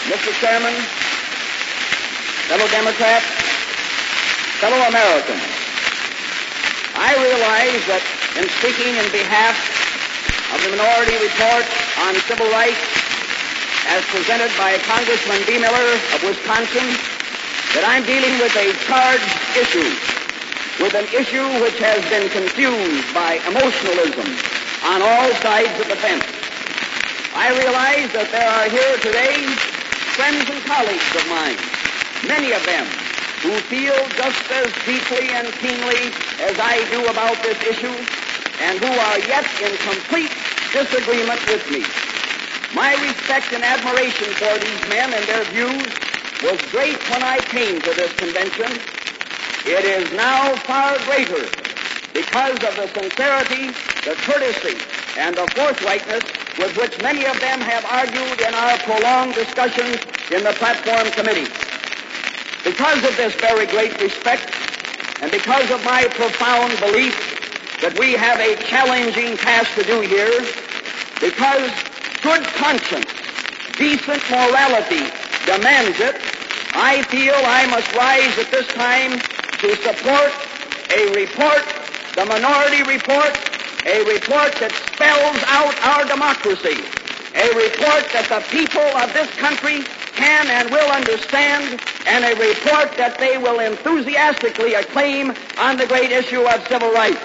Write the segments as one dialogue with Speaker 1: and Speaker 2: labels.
Speaker 1: Mr. Chairman, fellow Democrats, fellow Americans, I realize that in speaking in behalf of the minority report on civil rights as presented by Congressman B. Miller of Wisconsin, that I'm dealing with a charged issue, with an issue which has been confused by emotionalism on all sides of the fence. I realize that there are here today friends and colleagues of mine, many of them who feel just as deeply and keenly as I do about this issue, and who are yet in complete disagreement with me. My respect and admiration for these men and their views was great when I came to this convention. It is now far greater because of the sincerity, the courtesy, and the forthrightness with which many of them have argued in our prolonged discussions in the Platform Committee. Because of this very great respect, and because of my profound belief that we have a challenging task to do here, because good conscience, decent morality demands it, I feel I must rise at this time to support a report, the Minority Report, a report that spells out our democracy, a report that the people of this country can and will understand, and a report that they will enthusiastically acclaim on the great issue of civil rights.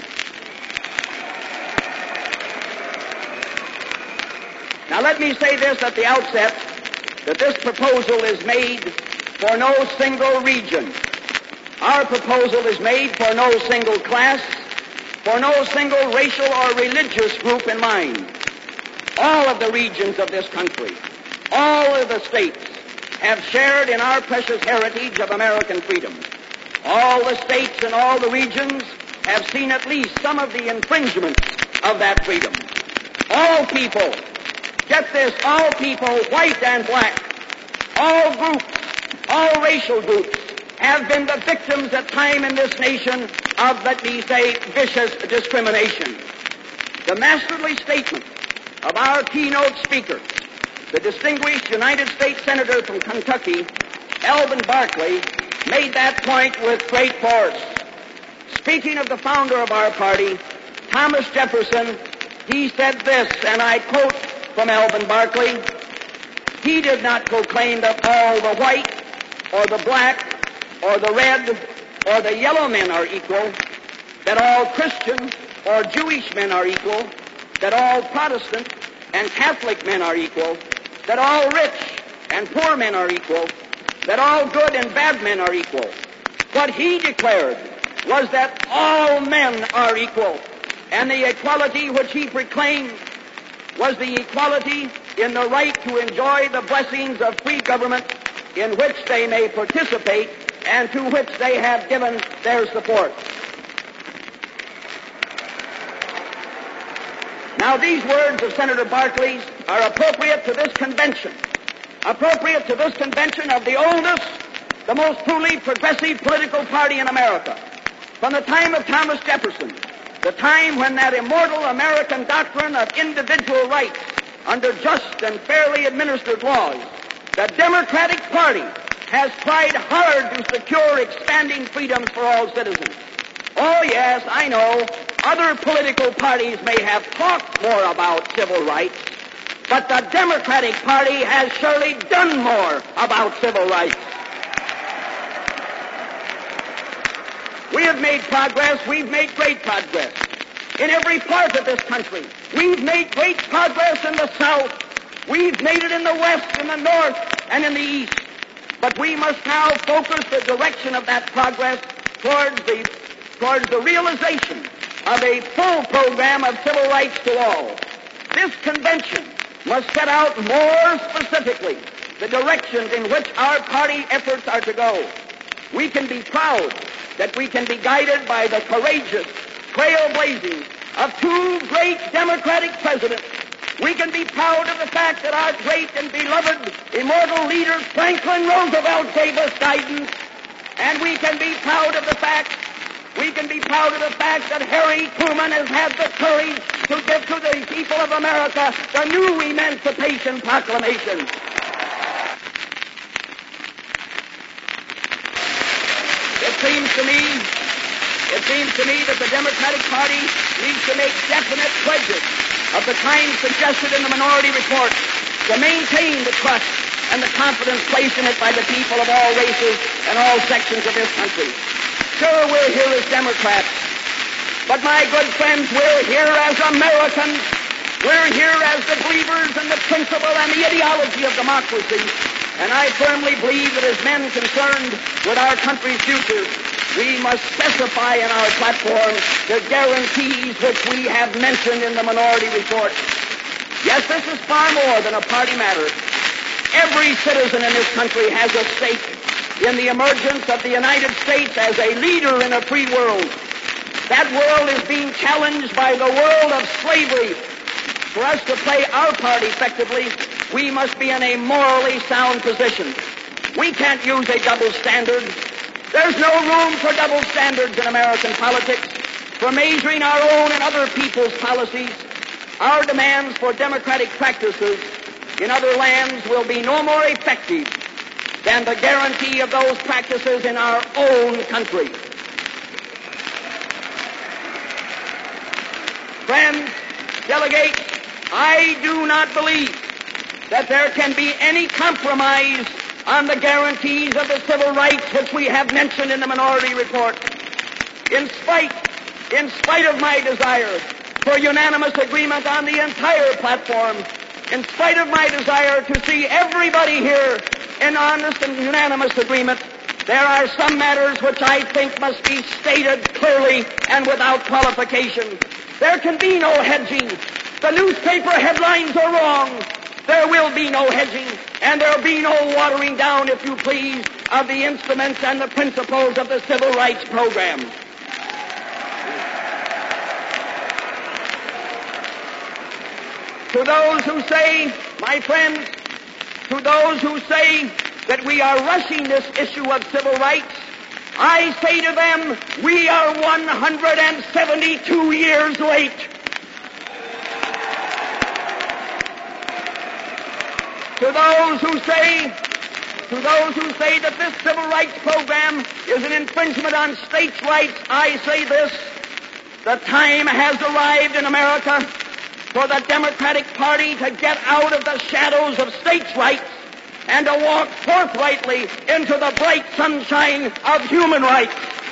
Speaker 1: Now let me say this at the outset, that this proposal is made for no single region. Our proposal is made for no single class, for no single racial or religious group in mind. All of the regions of this country, all of the states, have shared in our precious heritage of American freedom. All the states and all the regions have seen at least some of the infringements of that freedom. All people, get this, all people, white and black, all groups, all racial groups, have been the victims at time in this nation of, let me say, vicious discrimination. The masterly statement of our keynote speaker, the distinguished United States Senator from Kentucky, Alben Barkley, made that point with great force. Speaking of the founder of our party, Thomas Jefferson, he said this, and I quote from Alben Barkley, "He did not proclaim that all the white or the black or the red or the yellow men are equal, that all Christian or Jewish men are equal, that all Protestant and Catholic men are equal, that all rich and poor men are equal, that all good and bad men are equal. What he declared was that all men are equal, and the equality which he proclaimed was the equality in the right to enjoy the blessings of free government in which they may participate and to which they have given their support." Now, these words of Senator Barkley's are appropriate to this convention of the oldest, the most truly progressive political party in America. From the time of Thomas Jefferson, the time when that immortal American doctrine of individual rights under just and fairly administered laws, the Democratic Party has tried hard to secure expanding freedoms for all citizens. Oh yes, I know, other political parties may have talked more about civil rights, but the Democratic Party has surely done more about civil rights. We have made progress. We've made great progress in every part of this country. We've made great progress in the South. We've made it in the West, in the North, and in the East. But we must now focus the direction of that progress towards the realization of a full program of civil rights to all. This convention must set out more specifically the directions in which our party efforts are to go. We can be proud that we can be guided by the courageous trailblazing of two great Democratic presidents. We can be proud of the fact that our great and beloved immortal leader Franklin Roosevelt gave us guidance, and we can be proud of the fact that Harry Truman has had the courage to give to the people of America the new Emancipation Proclamation. It seems to me that the Democratic Party needs to make definite pledges of the kind suggested in the minority report to maintain the trust and the confidence placed in it by the people of all races and all sections of this country. Sure, we're here as Democrats, but my good friends, we're here as Americans. We're here as the believers in the principle and the ideology of democracy. And I firmly believe that as men concerned with our country's future, we must specify in our platform the guarantees which we have mentioned in the minority report. Yes, this is far more than a party matter. Every citizen in this country has a stake in the emergence of the United States as a leader in a free world. That world is being challenged by the world of slavery. For us to play our part effectively, we must be in a morally sound position. We can't use a double standard. There's no room for double standards in American politics. For measuring our own and other people's policies, our demands for democratic practices in other lands will be no more effective than the guarantee of those practices in our own country. Friends, delegates, I do not believe that there can be any compromise on the guarantees of the civil rights which we have mentioned in the minority report. In spite of my desire for unanimous agreement on the entire platform, in spite of my desire to see everybody here in honest and unanimous agreement, there are some matters which I think must be stated clearly and without qualification. There can be no hedging. The newspaper headlines are wrong. There will be no hedging, and there will be no watering down, if you please, of the instruments and the principles of the civil rights program. To those who say, my friends, to those who say that we are rushing this issue of civil rights, I say to them, we are 172 years late. To those who say that this civil rights program is an infringement on states' rights, I say this: the time has arrived in America for the Democratic Party to get out of the shadows of states' rights and to walk forthrightly into the bright sunshine of human rights.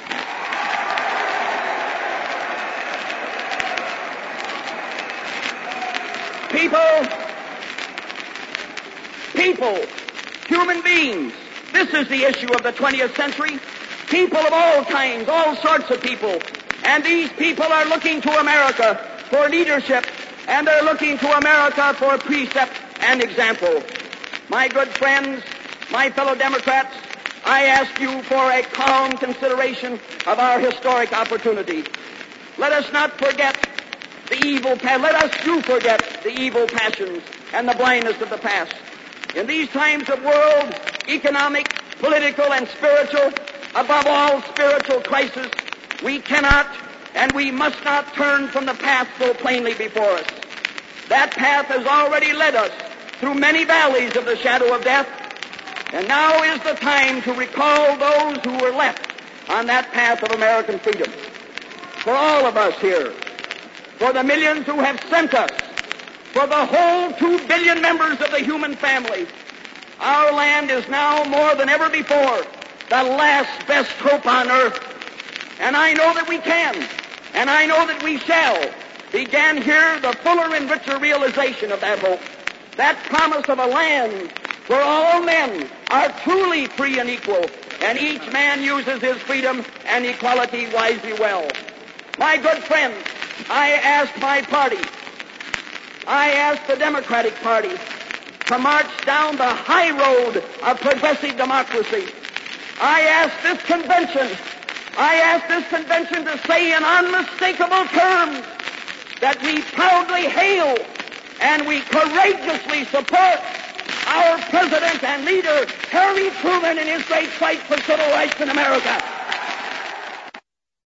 Speaker 1: People, human beings, this is the issue of the 20th century. People of all kinds, all sorts of people. And these people are looking to America for leadership, and they're looking to America for precept and example. My good friends, my fellow Democrats, I ask you for a calm consideration of our historic opportunity. Let us not forget the evil past. Let us do forget the evil passions and the blindness of the past. In these times of world, economic, political, and spiritual, above all spiritual crisis, we cannot and we must not turn from the path so plainly before us. That path has already led us through many valleys of the shadow of death, and now is the time to recall those who were left on that path of American freedom. For all of us here, for the millions who have sent us, for the whole 2 billion members of the human family, our land is now more than ever before the last best hope on earth. And I know that we can, and I know that we shall, begin here the fuller and richer realization of that hope. That promise of a land where all men are truly free and equal, and each man uses his freedom and equality wisely well. My good friends, I ask my party, I ask the Democratic Party to march down the high road of progressive democracy. I ask this convention to say in unmistakable terms that we proudly hail and we courageously support our President and leader, Harry Truman, in his great fight for civil rights in America.